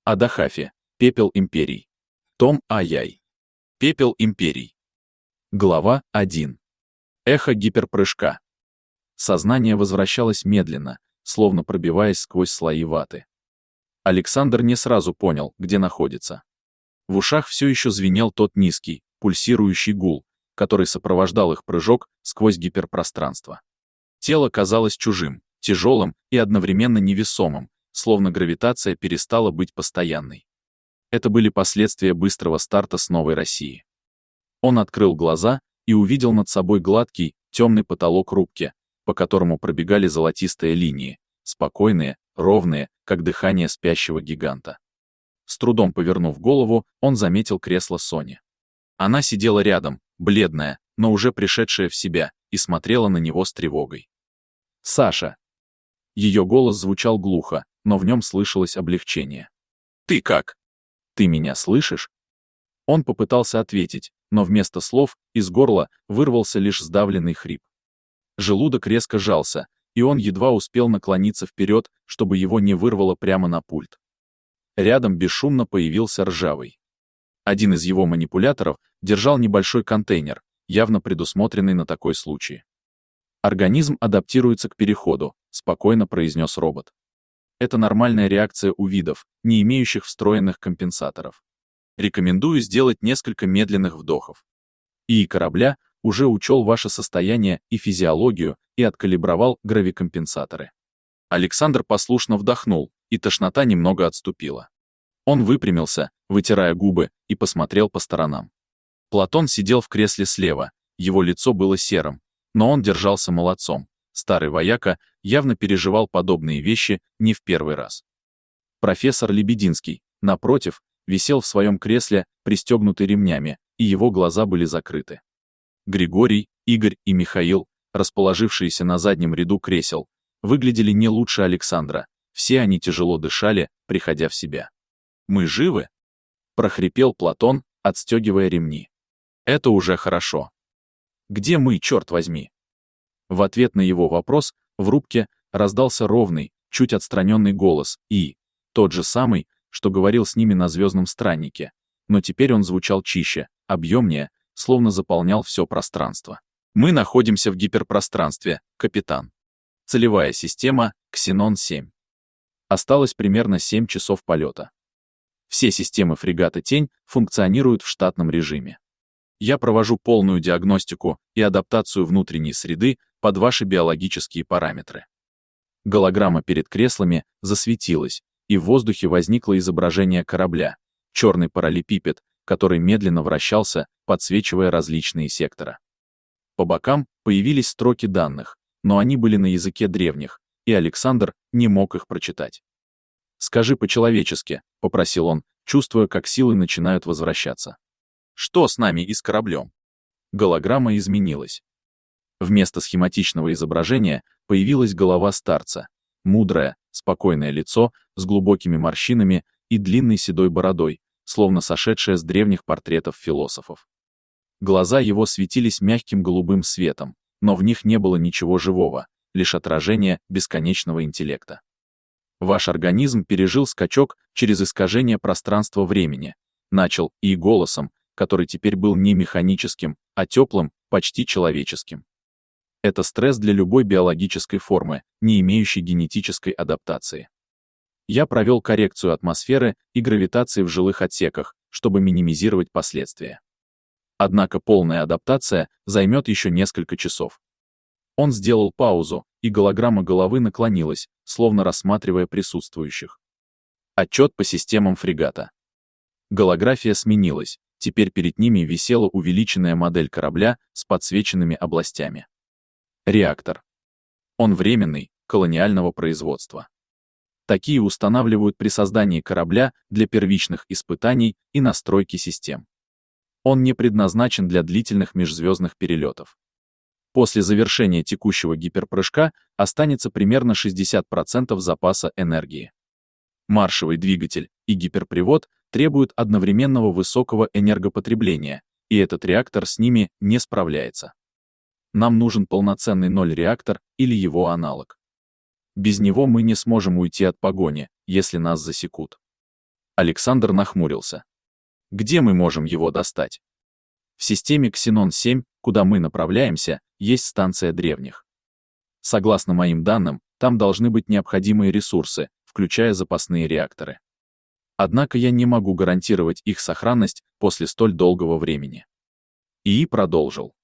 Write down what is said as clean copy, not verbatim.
Адахафи. Пепел империй. Том Аяй. Пепел империй. Глава 1. Эхо гиперпрыжка. Сознание возвращалось медленно, словно пробиваясь сквозь слои ваты. Александр не сразу понял, где находится. В ушах все еще звенел тот низкий, пульсирующий гул, который сопровождал их прыжок сквозь гиперпространство. Тело казалось чужим, тяжелым и одновременно невесомым, словно гравитация перестала быть постоянной. Это были последствия быстрого старта с Новой России. Он открыл глаза и увидел над собой гладкий, темный потолок рубки, по которому пробегали золотистые линии, спокойные, ровные, как дыхание спящего гиганта. С трудом повернув голову, он заметил кресло Сони. Она сидела рядом, бледная, но уже пришедшая в себя, и смотрела на него с тревогой. «Саша!» Ее голос звучал глухо, но в нем слышалось облегчение. «Ты как? Ты меня слышишь?» Он попытался ответить, но вместо слов из горла вырвался лишь сдавленный хрип. Желудок резко сжался, и он едва успел наклониться вперед, чтобы его не вырвало прямо на пульт. Рядом бесшумно появился Ржавый. Один из его манипуляторов держал небольшой контейнер, явно предусмотренный на такой случай. «Организм адаптируется к переходу», — спокойно произнес робот. «Это нормальная реакция у видов, не имеющих встроенных компенсаторов. Рекомендую сделать несколько медленных вдохов. ИИ корабля уже учел ваше состояние и физиологию и откалибровал гравикомпенсаторы». Александр послушно вдохнул, и тошнота немного отступила. Он выпрямился, вытирая губы, и посмотрел по сторонам. Платон сидел в кресле слева, его лицо было серым, но он держался молодцом. Старый вояка явно переживал подобные вещи не в первый раз. Профессор Лебединский, напротив, висел в своем кресле, пристегнутый ремнями, и его глаза были закрыты. Григорий, Игорь и Михаил, расположившиеся на заднем ряду кресел, выглядели не лучше Александра, все они тяжело дышали, приходя в себя. «Мы живы?» — прохрипел Платон, отстегивая ремни. «Это уже хорошо. Где мы, черт возьми?» В ответ на его вопрос в рубке раздался ровный, чуть отстраненный голос и тот же самый, что говорил с ними на «Звездном страннике», но теперь он звучал чище, объемнее, словно заполнял все пространство. «Мы находимся в гиперпространстве, капитан. Целевая система Ксенон-7. Осталось примерно 7 часов полета. Все системы фрегата «Тень» функционируют в штатном режиме. Я провожу полную диагностику и адаптацию внутренней среды под ваши биологические параметры». Голограмма перед креслами засветилась, и в воздухе возникло изображение корабля, черный параллелепипед, который медленно вращался, подсвечивая различные сектора. По бокам появились строки данных, но они были на языке древних, и Александр не мог их прочитать. «Скажи по-человечески», — попросил он, чувствуя, как силы начинают возвращаться. «Что с нами и с кораблем?» Голограмма изменилась. Вместо схематичного изображения появилась голова старца, мудрое, спокойное лицо с глубокими морщинами и длинной седой бородой, словно сошедшее с древних портретов философов. Глаза его светились мягким голубым светом, но в них не было ничего живого, лишь отражение бесконечного интеллекта. «Ваш организм пережил скачок через искажение пространства-времени», начал и голосом, который теперь был не механическим, а теплым, почти человеческим. «Это стресс для любой биологической формы, не имеющей генетической адаптации. Я провел коррекцию атмосферы и гравитации в жилых отсеках, чтобы минимизировать последствия. Однако полная адаптация займет еще несколько часов». Он сделал паузу, и голограмма головы наклонилась, словно рассматривая присутствующих. Отчет по системам фрегата. Голография сменилась, теперь перед ними висела увеличенная модель корабля с подсвеченными областями. Реактор. Он временный, колониального производства. Такие устанавливают при создании корабля для первичных испытаний и настройки систем. Он не предназначен для длительных межзвездных перелетов. После завершения текущего гиперпрыжка останется примерно 60% запаса энергии. Маршевый двигатель и гиперпривод требуют одновременного высокого энергопотребления, и этот реактор с ними не справляется. Нам нужен полноценный ноль-реактор или его аналог. Без него мы не сможем уйти от погони, если нас засекут. Александр нахмурился. Где мы можем его достать? В системе Ксенон-7, куда мы направляемся, есть станция древних. Согласно моим данным, там должны быть необходимые ресурсы, включая запасные реакторы. Однако я не могу гарантировать их сохранность после столь долгого времени. ИИ продолжил.